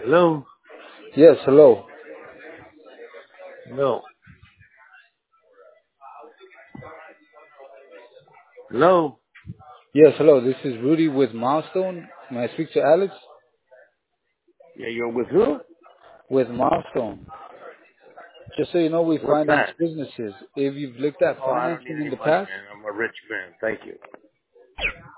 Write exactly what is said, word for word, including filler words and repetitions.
Hello? Yes, hello. Hello? Hello? Yes, hello. This is Rudy with Milestone. May I speak to Alex? Yeah, you're with who? With Milestone. Just so you know, we What's finance that? businesses. If you've looked at Oh, I don't need financing in any the money, past, man. I'm a rich man. Thank you.